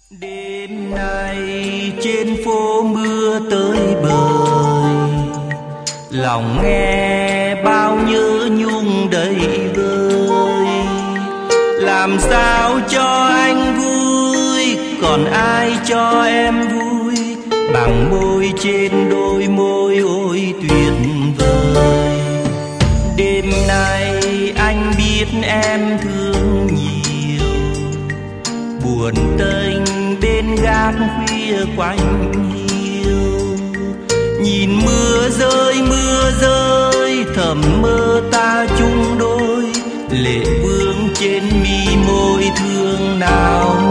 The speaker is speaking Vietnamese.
Đêm nay trên phố mưa tới bời, lòng nghe bao nhớ nhung đầy vơi. Làm sao cho anh vui, còn ai cho em vui, bằng môi trên đôi môi ôi tuyệt vời. Đêm nay anh biết em thương nhiều, buồn tênh bên gác khuya quanh hiu. Nhìn mưa rơi thầm mơ ta chung đôi, lệ vương trên mi môi thương nào